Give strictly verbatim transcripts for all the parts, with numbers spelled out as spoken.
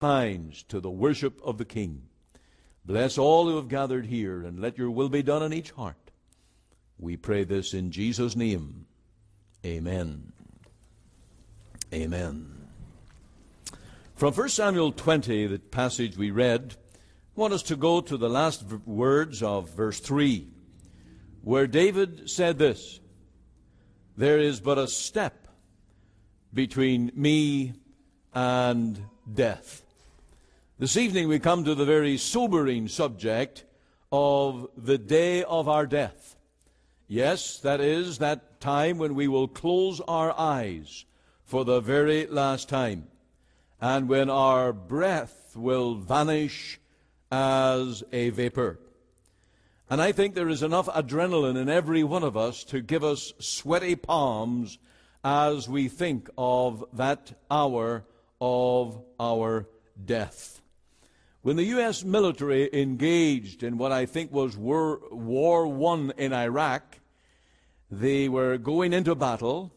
minds to the worship of the King. Bless all who have gathered here, and let your will be done in each heart. We pray this in Jesus' name. Amen. Amen. From First Samuel twenty, the passage we read, I want us to go to the last words of verse three, where David said this: "There is but a step between me and death." This evening we come to the very sobering subject of the day of our death. Yes, that is that time when we will close our eyes for the very last time, and when our breath will vanish as a vapor. And I think there is enough adrenaline in every one of us to give us sweaty palms as we think of that hour of our death. When the U S military engaged in what I think was War, War One in Iraq, they were going into battle,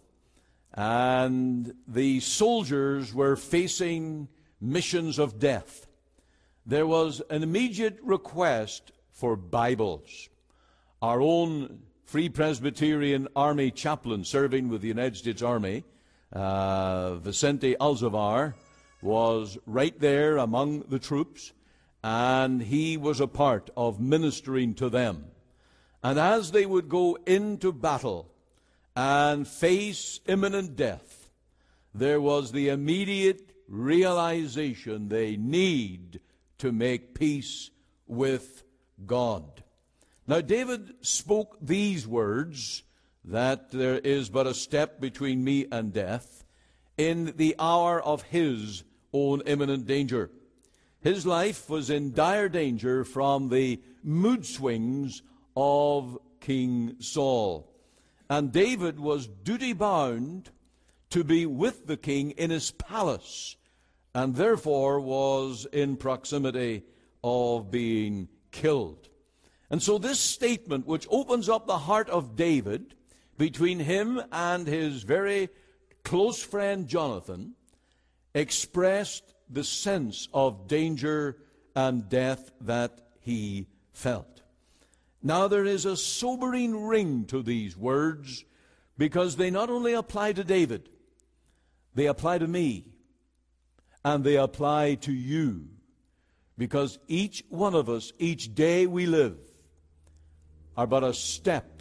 and the soldiers were facing missions of death. There was an immediate request for Bibles. Our own Free Presbyterian Army chaplain serving with the United States Army, uh, Vicente Alzavar, was right there among the troops, and he was a part of ministering to them. And as they would go into battle and face imminent death, there was the immediate realization they need to make peace with God. Now, David spoke these words, that there is but a step between me and death, in the hour of his own imminent danger. His life was in dire danger from the mood swings of King Saul. And David was duty-bound to be with the king in his palace, and therefore was in proximity of being killed. And so this statement, which opens up the heart of David between him and his very close friend Jonathan, expressed the sense of danger and death that he felt. Now, there is a sobering ring to these words, because they not only apply to David, they apply to me, and they apply to you, because each one of us, each day we live, are but a step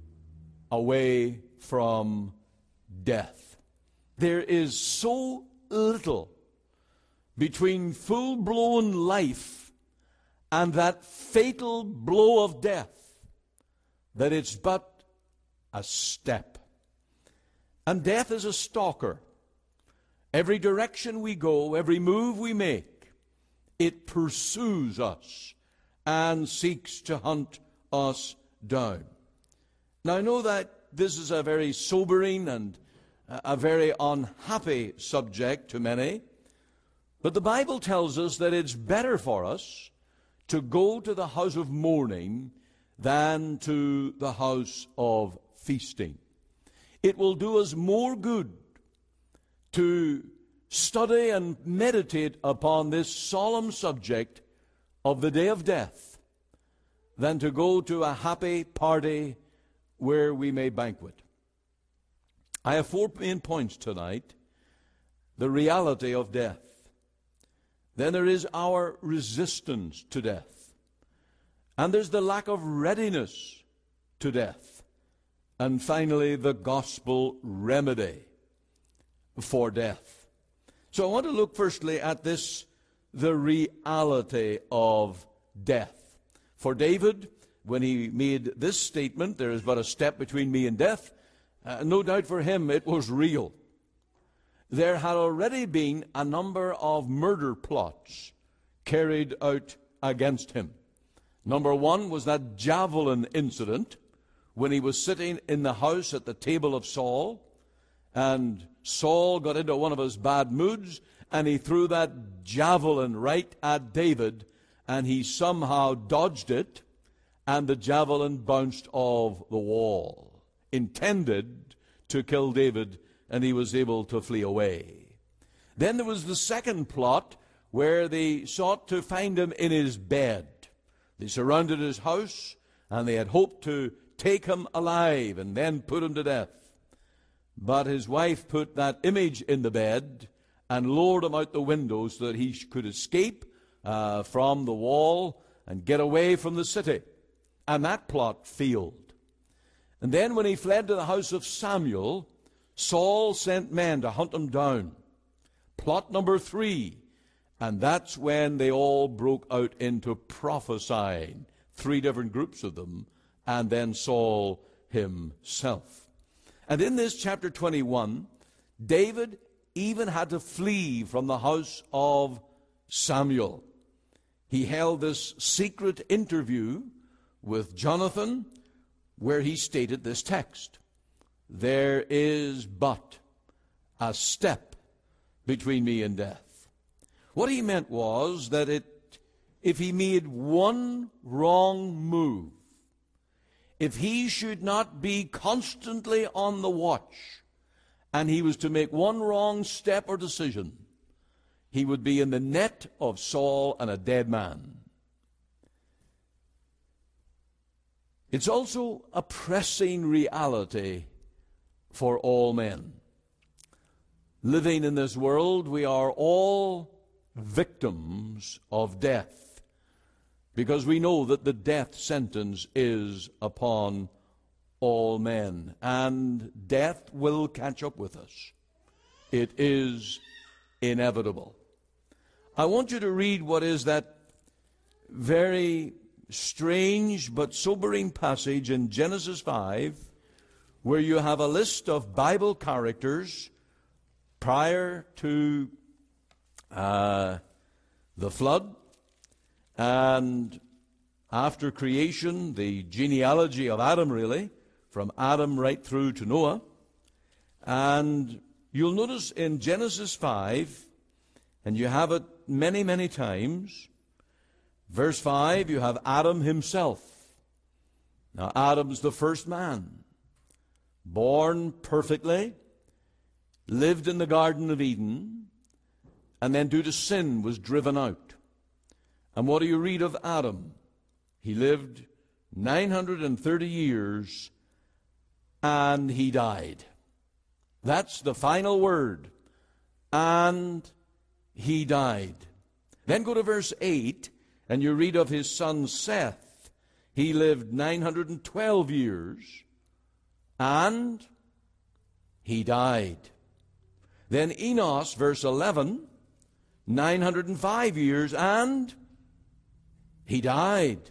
away from death. There is so little between full-blown life and that fatal blow of death that it's but a step. And death is a stalker. Every direction we go, every move we make, it pursues us and seeks to hunt us down. Now, I know that this is a very sobering and a very unhappy subject to many, but the Bible tells us that it's better for us to go to the house of mourning than to the house of feasting. It will do us more good to study and meditate upon this solemn subject of the day of death than to go to a happy party where we may banquet. I have four main points tonight. The reality of death. Then there is our resistance to death. And there's the lack of readiness to death. And finally, the gospel remedy for death. So I want to look firstly at this, the reality of death. For David, when he made this statement, there is but a step between me and death, uh, no doubt for him it was real. There had already been a number of murder plots carried out against him. Number one was that javelin incident when he was sitting in the house at the table of Saul, and Saul got into one of his bad moods, and he threw that javelin right at David, and he somehow dodged it, and the javelin bounced off the wall, intended to kill David, and he was able to flee away. Then there was the second plot where they sought to find him in his bed. They surrounded his house, and they had hoped to take him alive and then put him to death. But his wife put that image in the bed and lowered him out the window so that he could escape uh, from the wall and get away from the city. And that plot failed. And then when he fled to the house of Samuel, Saul sent men to hunt him down. Plot number three. And that's when they all broke out into prophesying. Three different groups of them. And then Saul himself. And in this chapter twenty-one, David even had to flee from the house of Samuel. He held this secret interview with Jonathan where he stated this text. There is but a step between me and death. What he meant was that it, if he made one wrong move, if he should not be constantly on the watch, and he was to make one wrong step or decision, he would be in the net of Saul and a dead man. It's also a pressing reality for all men. Living in this world, we are all victims of death, because we know that the death sentence is upon all men, and death will catch up with us. It is inevitable. I want you to read what is that very strange but sobering passage in Genesis five, where you have a list of Bible characters prior to uh, the flood and after creation, the genealogy of Adam, really, from Adam right through to Noah. And you'll notice in Genesis five, and you have it many, many times, verse five, you have Adam himself. Now, Adam's the first man, born perfectly, lived in the Garden of Eden, and then due to sin was driven out. And what do you read of Adam? He lived nine hundred thirty years, and he died. That's the final word. And he died. Then go to verse eight, and you read of his son Seth. He lived nine hundred twelve years, and he died. Then Enos, verse eleven, nine hundred five years, and he died.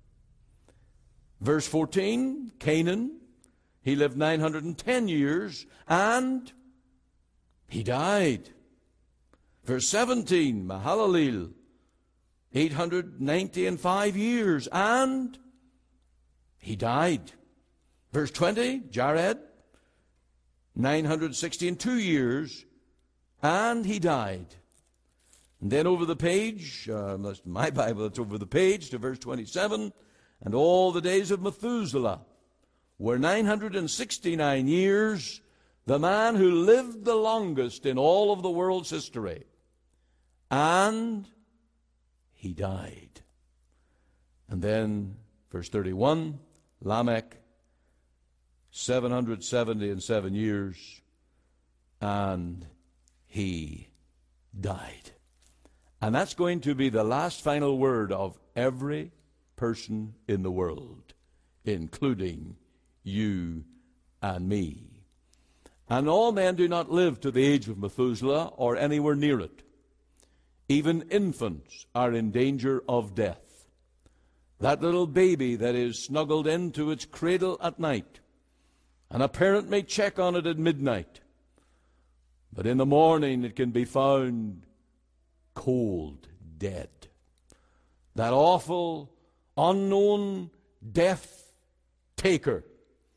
Verse fourteen, Canaan, he lived nine hundred ten years, and he died. Verse seventeen, Mahalalel, eight hundred ninety and five years, and he died. Verse twenty, Jared, nine hundred sixty and two years, and he died. And then over the page, uh, my Bible, it's over the page to verse twenty-seven, and all the days of Methuselah were nine hundred sixty-nine years, the man who lived the longest in all of the world's history. And he died. And then, verse thirty-one, Lamech, seven hundred seventy and seven years, and he died. And that's going to be the last final word of every person in the world, including you and me. And all men do not live to the age of Methuselah or anywhere near it. Even infants are in danger of death. That little baby that is snuggled into its cradle at night, and a parent may check on it at midnight, but in the morning it can be found cold, dead. That awful, unknown death taker,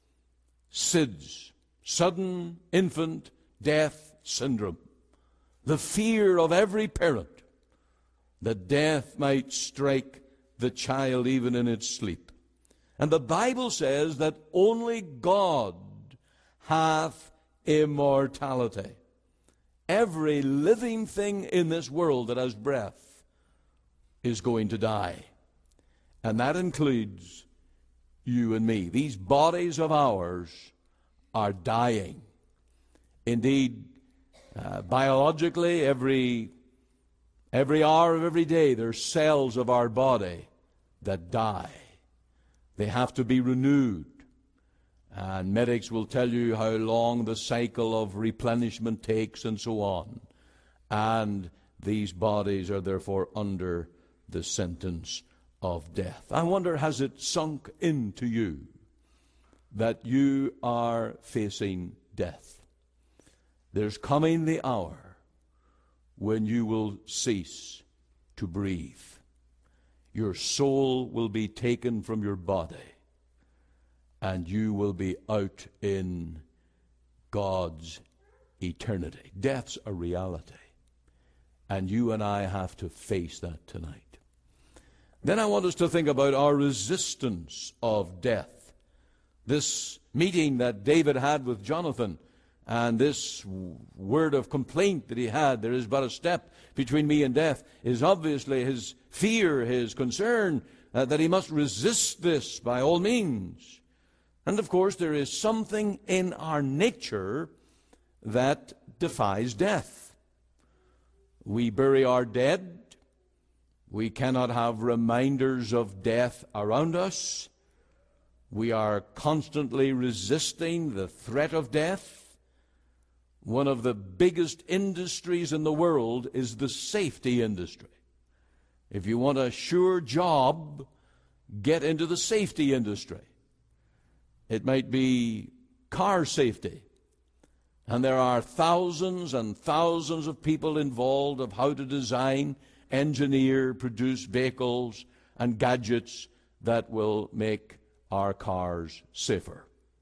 S I D S, sudden infant death syndrome. The fear of every parent that death might strike the child even in its sleep. And the Bible says that only God hath immortality. Every living thing in this world that has breath is going to die. And that includes you and me. These bodies of ours are dying. Indeed, uh, biologically, every, every hour of every day, there's cells of our body that die. They have to be renewed. And medics will tell you how long the cycle of replenishment takes and so on. And these bodies are therefore under the sentence of death. I wonder, has it sunk into you that you are facing death? There's coming the hour when you will cease to breathe. Your soul will be taken from your body, and you will be out in God's eternity. Death's a reality, and you and I have to face that tonight. Then I want us to think about our resistance of death. This meeting that David had with Jonathan, and this word of complaint that he had, there is but a step between me and death, is obviously his fear, his concern, uh, that he must resist this by all means. And of course, there is something in our nature that defies death. We bury our dead. We cannot have reminders of death around us. We are constantly resisting the threat of death. One of the biggest industries in the world is the safety industry. If you want a sure job, get into the safety industry. It might be car safety. And there are thousands and thousands of people involved of how to design, engineer, produce vehicles and gadgets that will make our cars safer.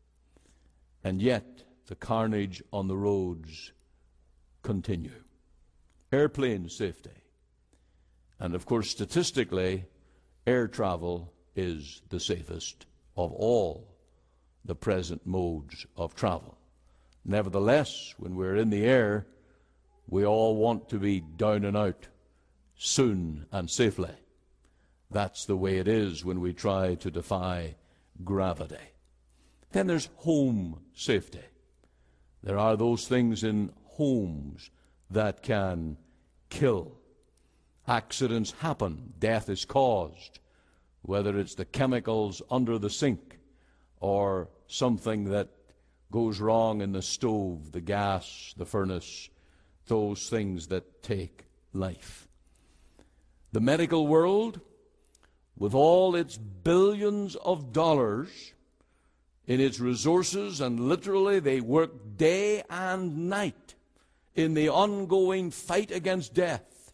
And yet, the carnage on the roads continue. Airplane safety. And of course, statistically, air travel is the safest of all the present modes of travel. Nevertheless, when we're in the air, we all want to be down and out soon and safely. That's the way it is when we try to defy gravity. Then there's home safety. There are those things in homes that can kill. Accidents happen. Death is caused, whether it's the chemicals under the sink or something that goes wrong in the stove, the gas, the furnace, those things that take life. The medical world, with all its billions of dollars in its resources, and literally they work day and night in the ongoing fight against death,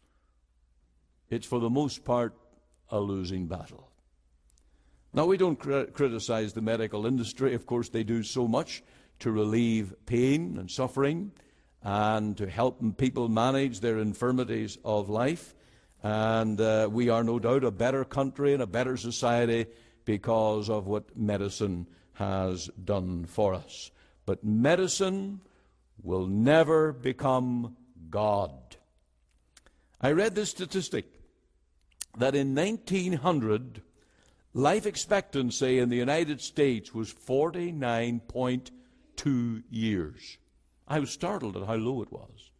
it's for the most part a losing battle. Now, we don't cr- criticize the medical industry. Of course, they do so much to relieve pain and suffering and to help people manage their infirmities of life. And uh, we are no doubt a better country and a better society because of what medicine has done for us. But medicine will never become God. I read this statistic that in nineteen hundred, life expectancy in the United States was forty-nine point two years. I was startled at how low it was.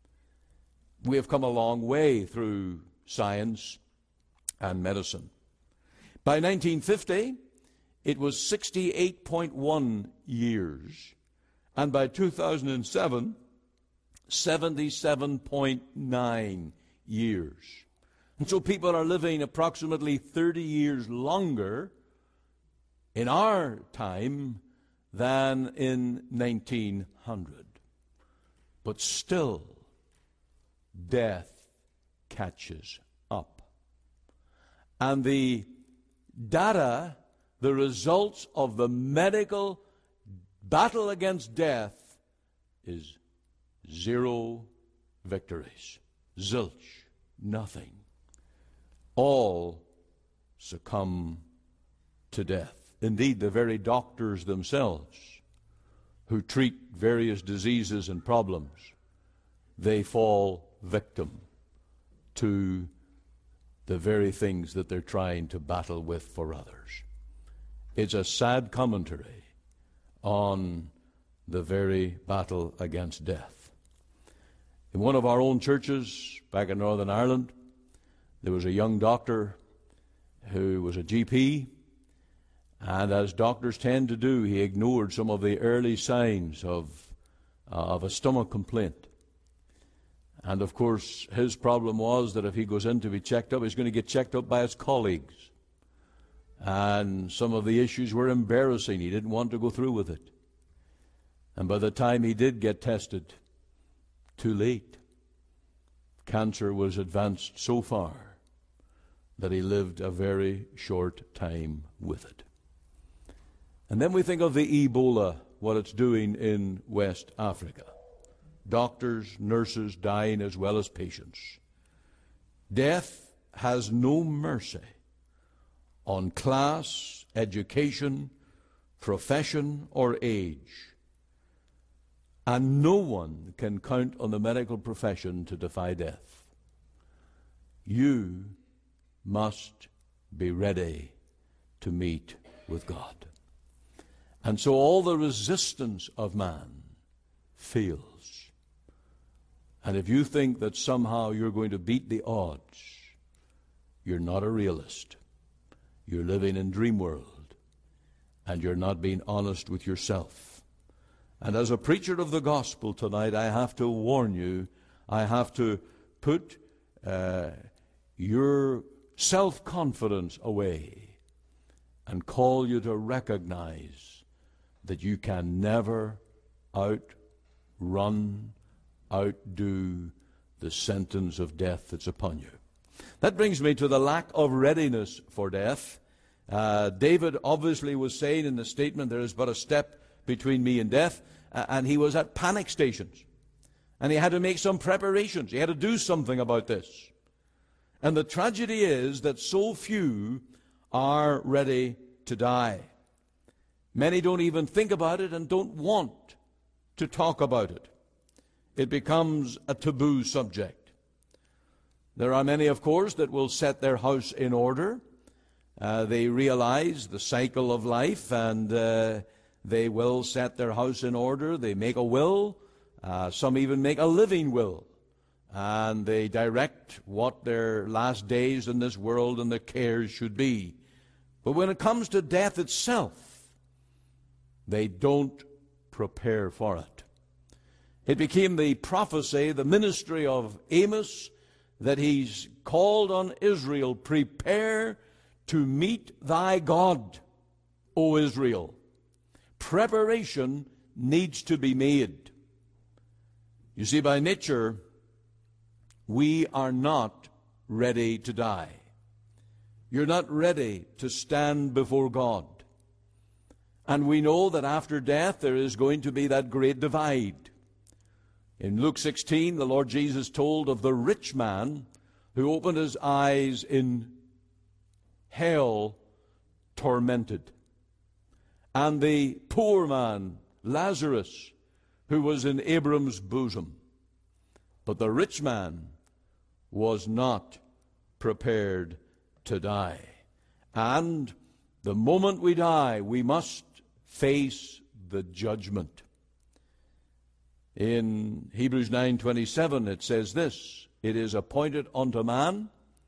We have come a long way through science and medicine. By nineteen fifty, it was sixty-eight point one years. And by two thousand seven, seventy-seven point nine years. And so people are living approximately thirty years longer in our time than in nineteen hundred. But still, death catches up. And the data, the results of the medical battle against death is zero victories. Zilch. Nothing. All succumb to death. Indeed, the very doctors themselves who treat various diseases and problems they fall victim to the very things that they're trying to battle with for others. It's a sad commentary on the very battle against death. In one of our own churches back in Northern Ireland, there was a young doctor who was a G P, and as doctors tend to do, he ignored some of the early signs of, uh, of a stomach complaint. And of course, his problem was that if he goes in to be checked up, he's going to get checked up by his colleagues. And some of the issues were embarrassing. He didn't want to go through with it. And by the time he did get tested, too late. Cancer was advanced so far that he lived a very short time with it. And then we think of the Ebola, what it's doing in West Africa. Doctors, nurses dying as well as patients. Death has no mercy on class, education, profession, or age. And no one can count on the medical profession to defy death. You must be ready to meet with God. And so all the resistance of man fails. And if you think that somehow you're going to beat the odds, you're not a realist. You're living in dream world, and you're not being honest with yourself. And as a preacher of the gospel tonight, I have to warn you, I have to put uh, your self-confidence away and call you to recognize that you can never outrun, outdo the sentence of death that's upon you. That brings me to the lack of readiness for death. Uh, David obviously was saying in the statement, there is but a step between me and death, uh, and he was at panic stations. And he had to make some preparations. He had to do something about this. And the tragedy is that so few are ready to die. Many don't even think about it and don't want to talk about it. It becomes a taboo subject. There are many, of course, that will set their house in order. Uh, they realize the cycle of life, and uh, they will set their house in order. They make a will. Uh, some even make a living will. And they direct what their last days in this world and their cares should be. But when it comes to death itself, they don't prepare for it. It became the prophecy, the ministry of Amos, that he's called on Israel, prepare to meet thy God, O Israel. Preparation needs to be made. You see, by nature, we are not ready to die. You're not ready to stand before God. And we know that after death there is going to be that great divide. In Luke sixteen, the Lord Jesus told of the rich man who opened his eyes in hell tormented, and the poor man, Lazarus, who was in Abraham's bosom. But the rich man was not prepared to die. And the moment we die, we must face the judgment. In Hebrews nine twenty-seven, it says this, it is appointed unto man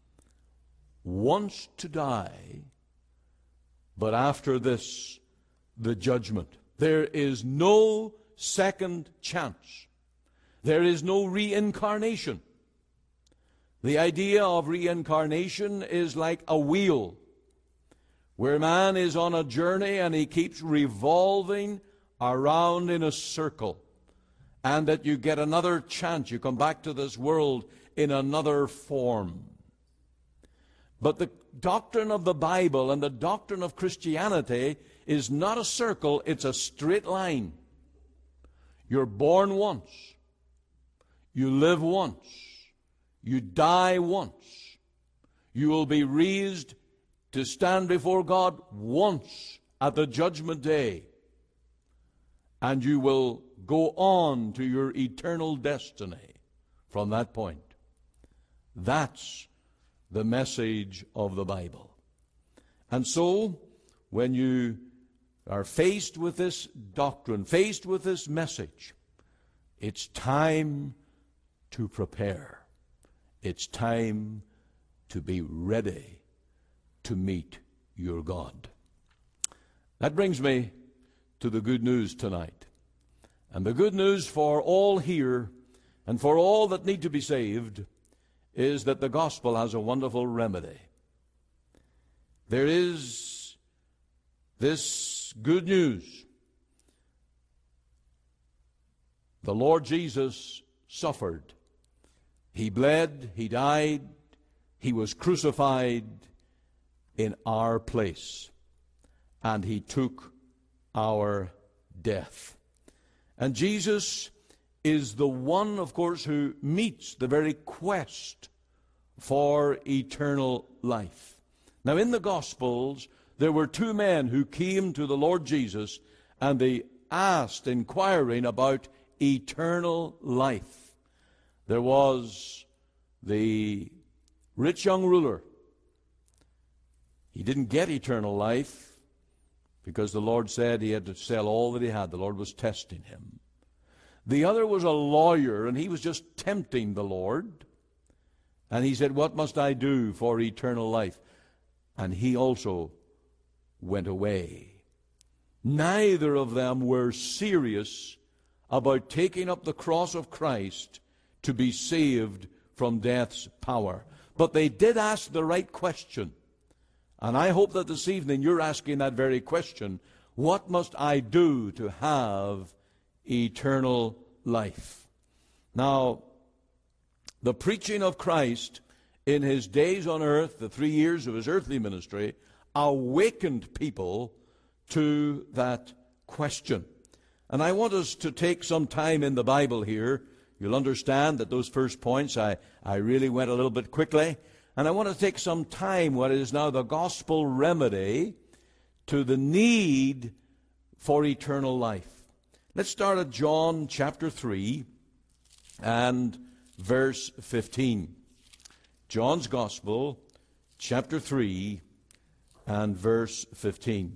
once to die, but after this, the judgment. There is no second chance. There is no reincarnation. The idea of reincarnation is like a wheel, where man is on a journey and he keeps revolving around in a circle, and that you get another chance. You come back to this world in another form. But the doctrine of the Bible and the doctrine of Christianity is not a circle, it's a straight line. You're born once. You live once. You die once. You will be raised to stand before God once at the judgment day. And you will go on to your eternal destiny. from that point. That's the message of the Bible. And so, when you are faced with this doctrine, faced with this message, it's time to prepare. It's time to be ready to meet your God. That brings me to the good news tonight. And the good news for all here and for all that need to be saved is that the gospel has a wonderful remedy. There is this good news. The Lord Jesus suffered. He bled, He died, He was crucified in our place, and He took our death. And Jesus is the one, of course, who meets the very quest for eternal life. Now, in the Gospels, there were two men who came to the Lord Jesus, and they asked, inquiring about eternal life. There was the rich young ruler. He didn't get eternal life because the Lord said he had to sell all that he had. The Lord was testing him. The other was a lawyer, and he was just tempting the Lord. And he said, "What must I do for eternal life?" And he also went away. Neither of them were serious about taking up the cross of Christ to be saved from death's power. But they did ask the right question. And I hope that this evening you're asking that very question. What must I do to have eternal life? Now, the preaching of Christ in his days on earth, the three years of his earthly ministry, awakened people to that question. And I want us to take some time in the Bible here. You'll understand that those first points, I, I really went a little bit quickly. And I want to take some time, what is now the gospel remedy, to the need for eternal life. Let's start at John chapter three and verse fifteen. John's Gospel, chapter three and verse fifteen.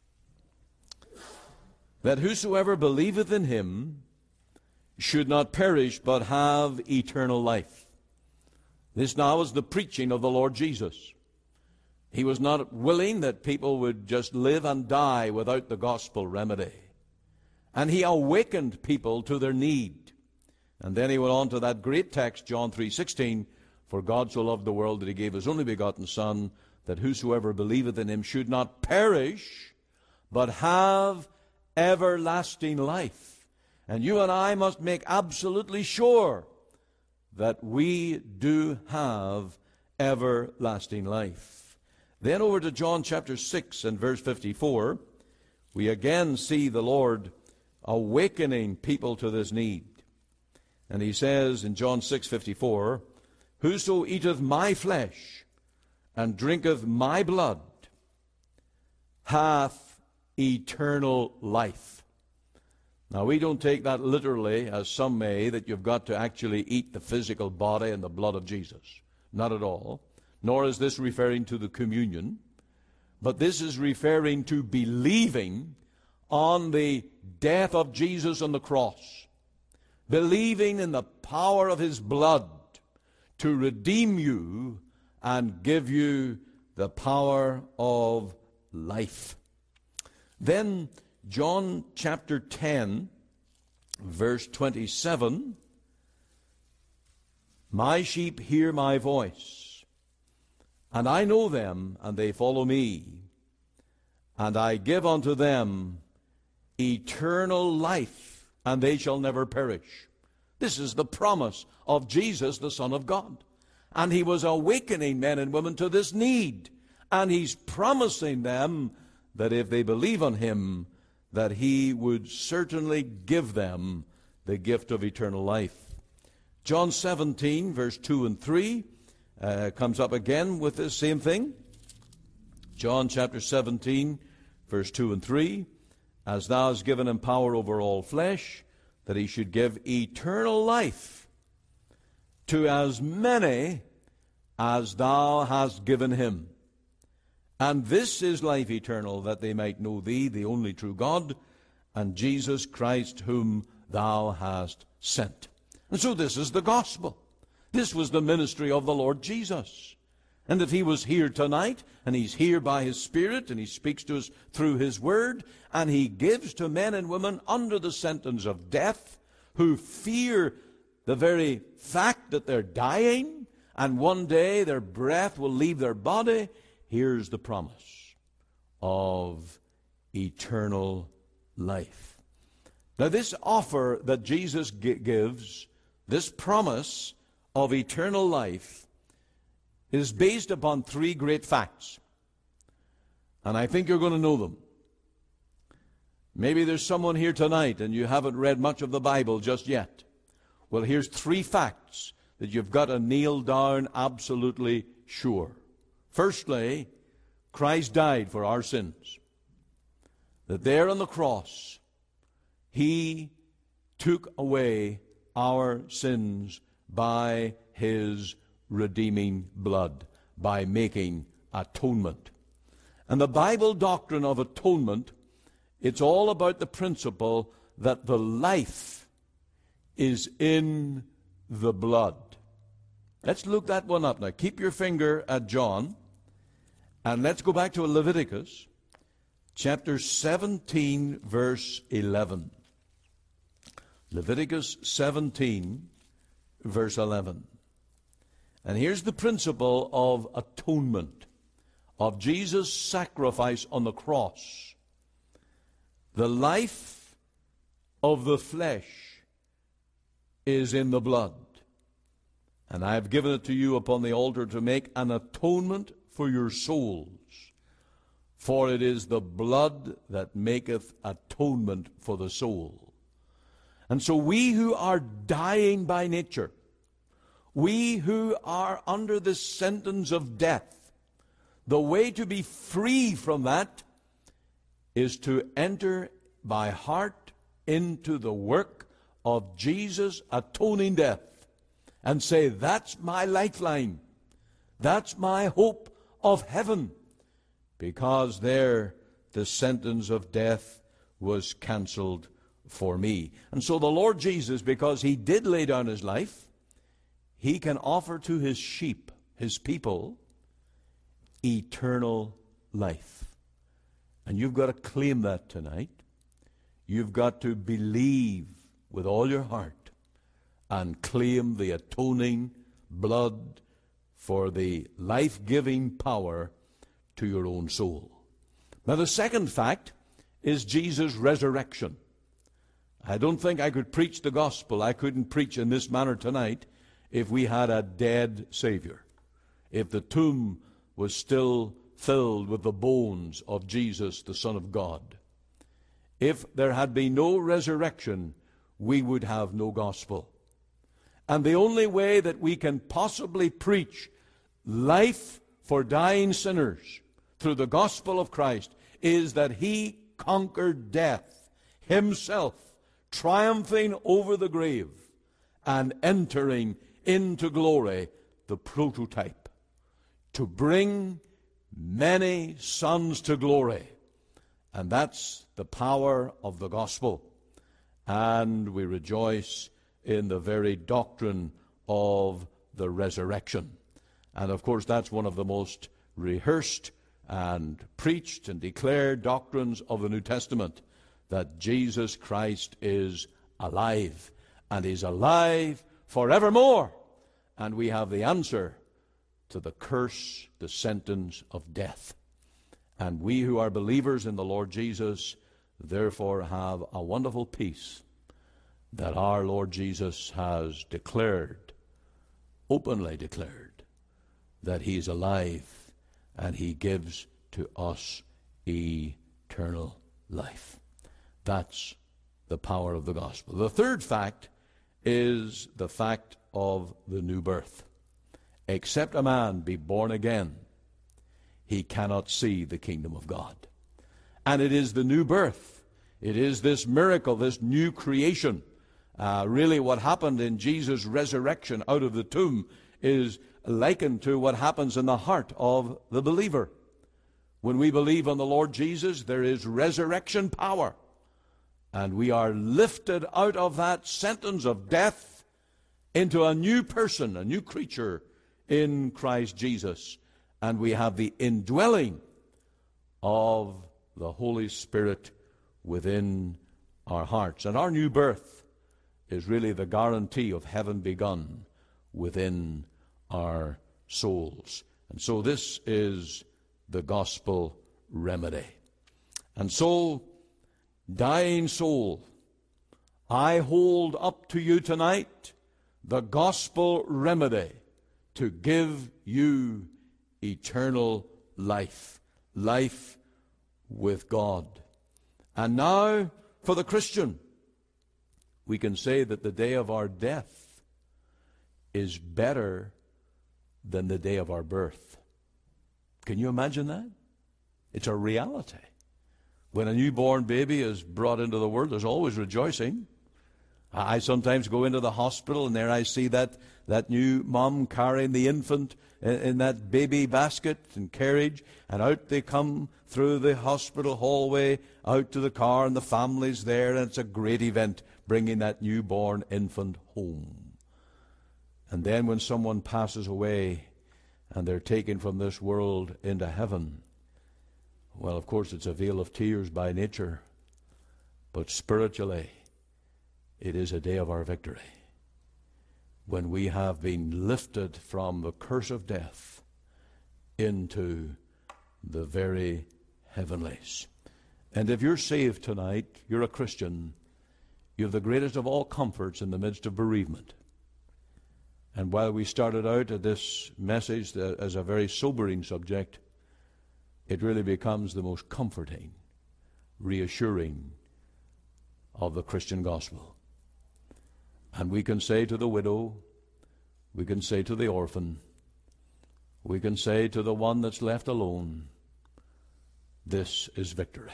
That whosoever believeth in him should not perish, but have eternal life. This now is the preaching of the Lord Jesus. He was not willing that people would just live and die without the gospel remedy. And he awakened people to their need. And then he went on to that great text, John three sixteen, "For God so loved the world that he gave his only begotten Son, that whosoever believeth in him should not perish, but have everlasting life." And you and I must make absolutely sure that we do have everlasting life. Then over to John chapter six and verse fifty-four, we again see the Lord awakening people to this need. And he says in John six fifty-four, "Whoso eateth my flesh and drinketh my blood hath eternal life." Now, we don't take that literally, as some may, that you've got to actually eat the physical body and the blood of Jesus. Not at all. Nor is this referring to the communion. But this is referring to believing on the death of Jesus on the cross. Believing in the power of his blood to redeem you and give you the power of life. Then John chapter ten, verse twenty-seven, "My sheep hear my voice, and I know them, and they follow me, and I give unto them eternal life, and they shall never perish." This is the promise of Jesus, the Son of God. And he was awakening men and women to this need. And he's promising them that if they believe on him, that he would certainly give them the gift of eternal life. John seventeen, verse two and three, uh, comes up again with this same thing. John chapter seventeen, verse two and three, "As thou hast given him power over all flesh, that he should give eternal life to as many as thou hast given him. And this is life eternal, that they might know thee, the only true God, and Jesus Christ, whom thou hast sent. And so this is the gospel. This was the ministry of the Lord Jesus. And if he was here tonight, and he's here by his Spirit, and he speaks to us through his word, and he gives to men and women under the sentence of death, who fear the very fact that they're dying, and one day their breath will leave their body, here's the promise of eternal life. Now, this offer that Jesus gives, this promise of eternal life, is based upon three great facts. And I think you're going to know them. Maybe there's someone here tonight and you haven't read much of the Bible just yet. Well, here's three facts that you've got to nail down absolutely sure. Firstly, Christ died for our sins. That there on the cross, he took away our sins by his redeeming blood, by making atonement. And the Bible doctrine of atonement, it's all about the principle that the life is in the blood. Let's look that one up now. Keep your finger at John, and let's go back to Leviticus chapter seventeen, verse eleven. Leviticus seventeen, verse eleven. And here's the principle of atonement, of Jesus' sacrifice on the cross. The life of the flesh is in the blood. And I have given it to you upon the altar to make an atonement for your souls. For it is the blood that maketh atonement for the soul. And so we who are dying by nature, we who are under the sentence of death, the way to be free from that is to enter by heart into the work of Jesus' atoning death and say, that's my lifeline. That's my hope of heaven. Because there the sentence of death was canceled for me. And so the Lord Jesus, because he did lay down his life, he can offer to his sheep, his people, eternal life. And you've got to claim that tonight. You've got to believe with all your heart and claim the atoning blood for the life-giving power to your own soul. Now, the second fact is Jesus' resurrection. I don't think I could preach the gospel. I couldn't preach in this manner tonight if we had a dead Savior. If the tomb was still filled with the bones of Jesus, the Son of God. If there had been no resurrection, we would have no gospel. And the only way that we can possibly preach life for dying sinners through the gospel of Christ is that he conquered death himself, triumphing over the grave and entering into glory, the prototype, to bring many sons to glory. And that's the power of the gospel. And we rejoice in the very doctrine of the resurrection. And of course, that's one of the most rehearsed and preached and declared doctrines of the New Testament, that Jesus Christ is alive, and is alive forevermore. And we have the answer to the curse, the sentence of death. And we who are believers in the Lord Jesus, therefore have a wonderful peace that our Lord Jesus has declared, openly declared, that he is alive and he gives to us eternal life. That's the power of the gospel. The third fact is the fact of the new birth. Except a man be born again, he cannot see the kingdom of God. And it is the new birth. It is this miracle, this new creation. Uh, really what happened in Jesus' resurrection out of the tomb is likened to what happens in the heart of the believer. When we believe on the Lord Jesus, there is resurrection power. And we are lifted out of that sentence of death into a new person, a new creature in Christ Jesus. And we have the indwelling of the Holy Spirit within our hearts. And our new birth is really the guarantee of heaven begun within our souls. And so this is the gospel remedy. And so, dying soul, I hold up to you tonight the gospel remedy to give you eternal life, life with God. And now, for the Christian, we can say that the day of our death is better than the day of our birth. Can you imagine that? It's a reality. When a newborn baby is brought into the world, there's always rejoicing. I sometimes go into the hospital, and there I see that, that new mom carrying the infant in, in that baby basket and carriage, and out they come through the hospital hallway, out to the car, and the family's there, and it's a great event, bringing that newborn infant home. And then when someone passes away, and they're taken from this world into heaven, well, of course, it's a vale of tears by nature, but spiritually, it is a day of our victory, when we have been lifted from the curse of death into the very heavenlies. And if you're saved tonight, you're a Christian, you have the greatest of all comforts in the midst of bereavement. And while we started out at this message as a very sobering subject, it really becomes the most comforting, reassuring of the Christian gospel. And we can say to the widow, we can say to the orphan, we can say to the one that's left alone, this is victory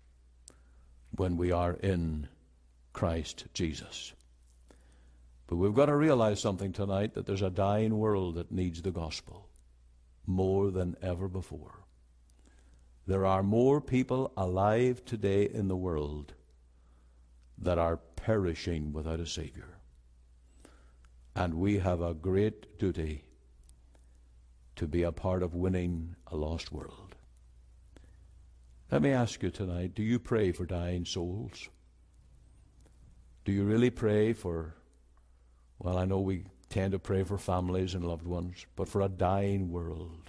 when we are in Christ Jesus. But we've got to realize something tonight, that there's a dying world that needs the gospel more than ever before. There are more people alive today in the world that are perishing without a Savior. And we have a great duty to be a part of winning a lost world. Let me ask you tonight, do you pray for dying souls? Do you really pray for, well, I know we tend to pray for families and loved ones, but for a dying world?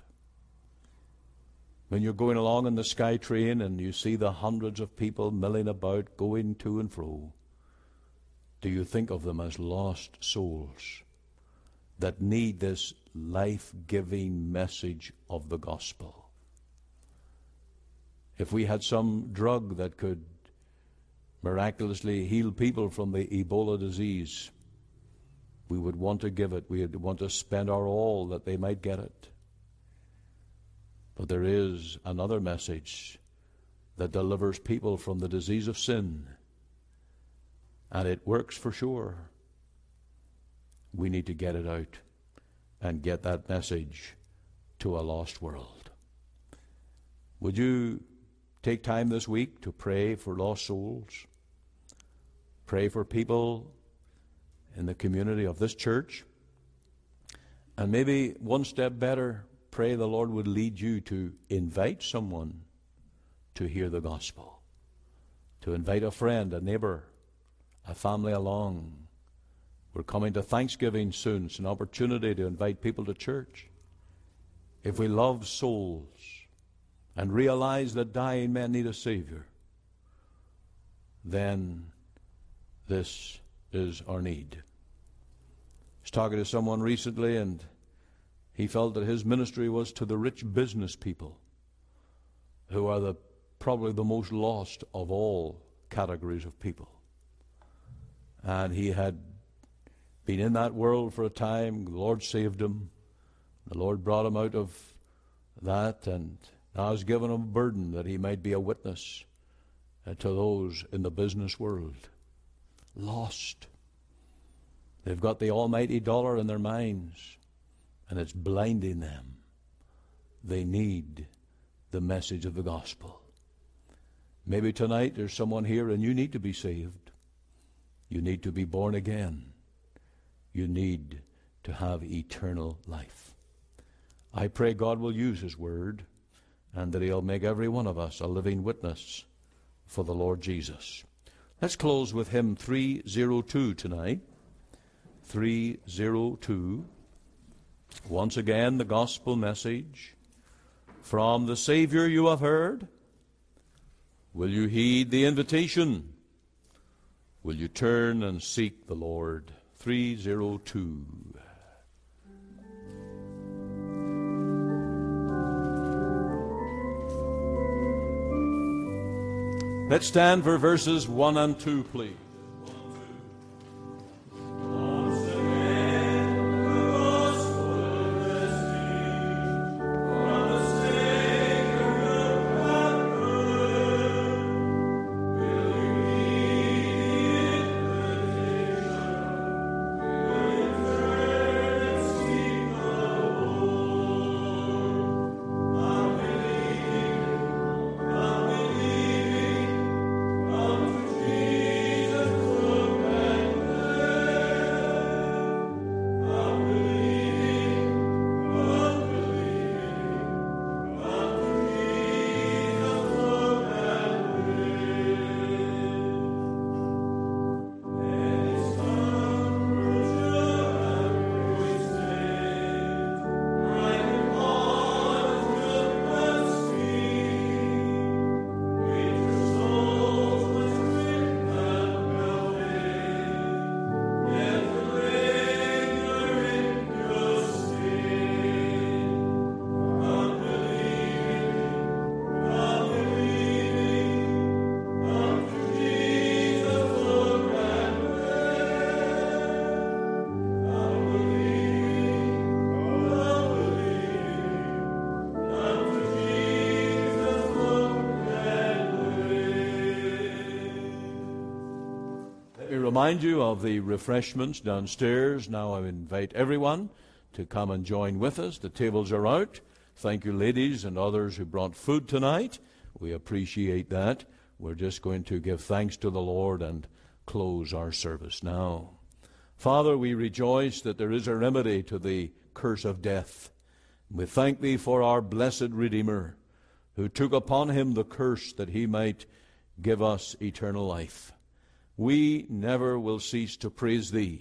When you're going along in the sky train and you see the hundreds of people milling about, going to and fro, do you think of them as lost souls that need this life-giving message of the gospel? If we had some drug that could miraculously heal people from the Ebola disease, we would want to give it. We would want to spend our all that they might get it. But there is another message that delivers people from the disease of sin, and it works for sure. We need to get it out and get that message to a lost world. Would you take time this week to pray for lost souls? Pray for people in the community of this church. And maybe one step better, pray the Lord would lead you to invite someone to hear the gospel. To invite a friend, a neighbor, a family along. We're coming to Thanksgiving soon. It's an opportunity to invite people to church. If we love souls and realize that dying men need a Savior, then this is our need. I was talking to someone recently, and he felt that his ministry was to the rich business people, who are the probably the most lost of all categories of people. And he had been in that world for a time. The Lord saved him. The Lord brought him out of that, and now has given him a burden that he might be a witness uh, to those in the business world. Lost. They've got the almighty dollar in their minds, and it's blinding them. They need the message of the gospel. Maybe tonight there's someone here and you need to be saved. You need to be born again. You need to have eternal life. I pray God will use His word and that He'll make every one of us a living witness for the Lord Jesus. Let's close with hymn three oh two tonight. three oh two. Once again, the gospel message. From the Savior you have heard. Will you heed the invitation? Will you turn and seek the Lord? three oh two. Let's stand for verses one and two, please. Remind you of the refreshments downstairs. Now I invite everyone to come and join with us. The tables are out. Thank you, ladies and others who brought food tonight. We appreciate that. We're just going to give thanks to the Lord and close our service now. Father, we rejoice that there is a remedy to the curse of death. We thank Thee for our blessed Redeemer, who took upon Him the curse that He might give us eternal life. We never will cease to praise Thee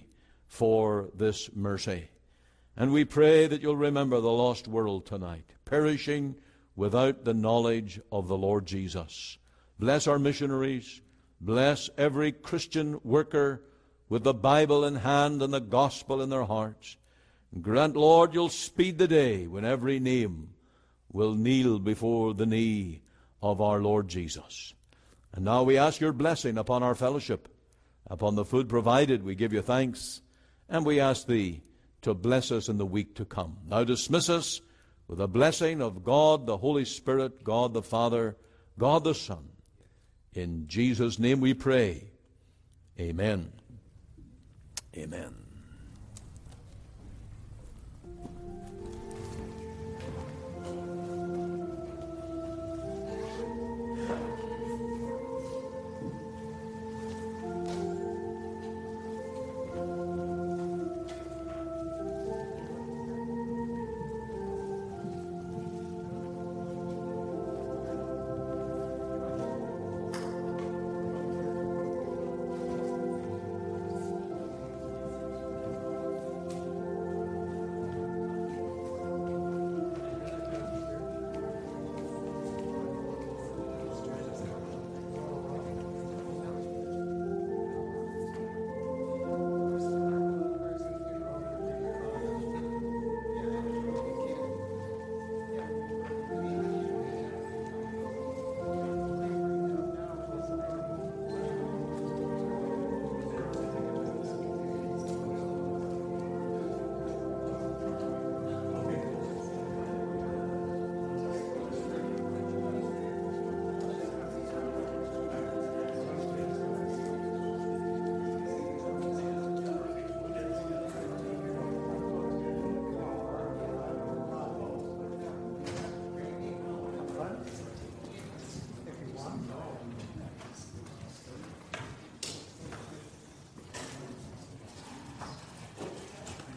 for this mercy. And we pray that You'll remember the lost world tonight, perishing without the knowledge of the Lord Jesus. Bless our missionaries. Bless every Christian worker with the Bible in hand and the gospel in their hearts. And grant, Lord, You'll speed the day when every name will kneel before the knee of our Lord Jesus. And now we ask Your blessing upon our fellowship, upon the food provided. We give You thanks, and we ask Thee to bless us in the week to come. Now dismiss us with a blessing of God the Holy Spirit, God the Father, God the Son. In Jesus' name we pray. Amen. Amen.